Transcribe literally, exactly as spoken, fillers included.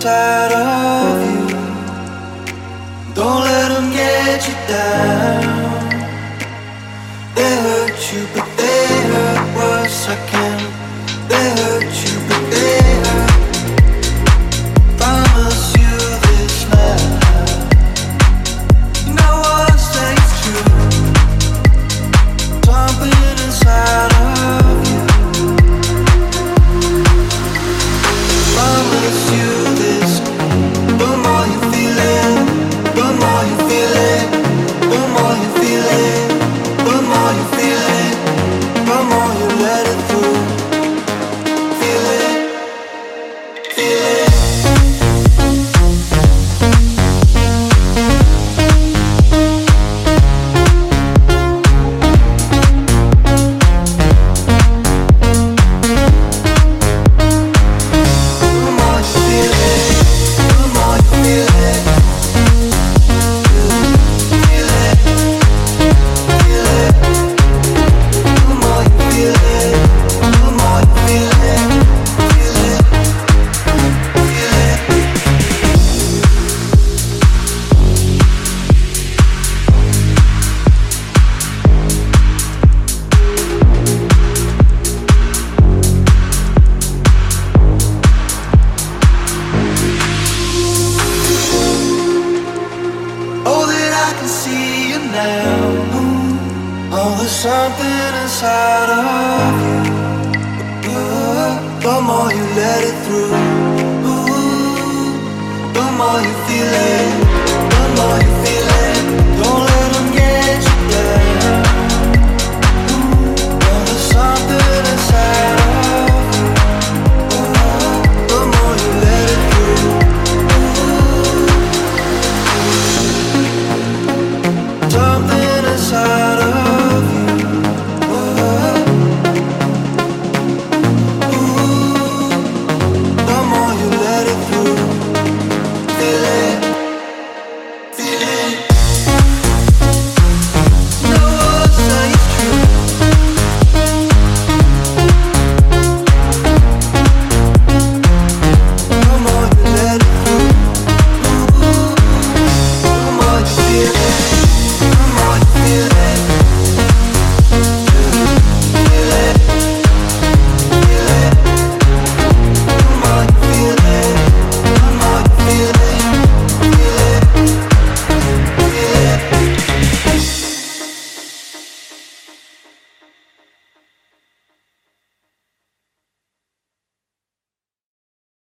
inside of you. Don't let them get you down. They hurt you, but they hurt worse. I can. They hurt you, but they hurt. Promise you this now. You know what stays true. Something inside of you. Promise you this. The more you feel it, the more you feel it, the more you feel it, the more you feel it, the more you let it through. Feel it, feel it. Oh, that I can see you now. Oh, there's something inside of you. Ooh, the more you let it through. Ooh, the more you feel it. The more you feel it.